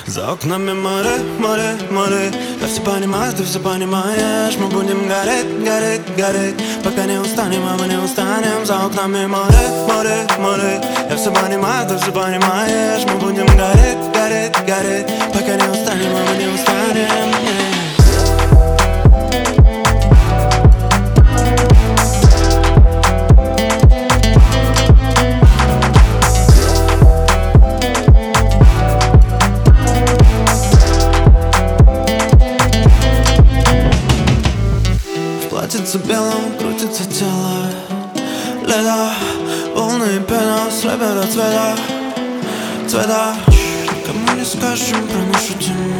За окнами море, море, море. Я все понимаю, ты все понимаешь. Мы будем гореть, гореть, гореть, пока не устанем, а мы не устанем. За окнами море, море, море. Я все понимаю, ты все понимаешь. Мы будем гореть, гореть, гореть, пока не устанем, а мы не устанем. Платьице белым, крутится тело. Лето, волны и пена слепят от цвета. Цвета, кому не скажем про нашу тему.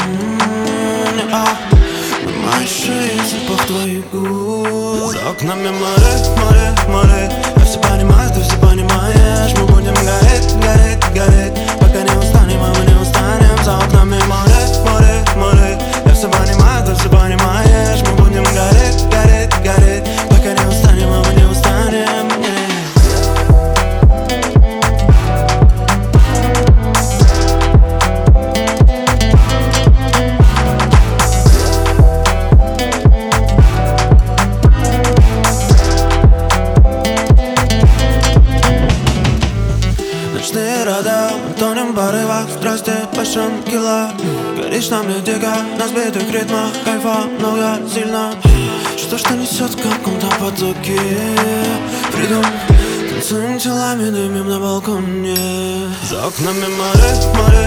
На моей шее запах твоих губ. За окнами море, море, море. Я все понимаю, ты все понимаешь. Мы будем гореть, гореть, гореть, пока не устанем, а мы не устанем. За окнами море, море, море. Я все понимаю, ты все понимаешь. Мы будем гореть, гореть, гореть, пока не устанем, а мы не устанем. Ночные рода, мы тонем в порывах страсти, пашем кило. Горишь на мне дико, на сбитых ритмах. Кайфа много, сильно. Что несет в каком-то потоке. Придум, танцуем телами, дымим на балконе. За окнами море, море.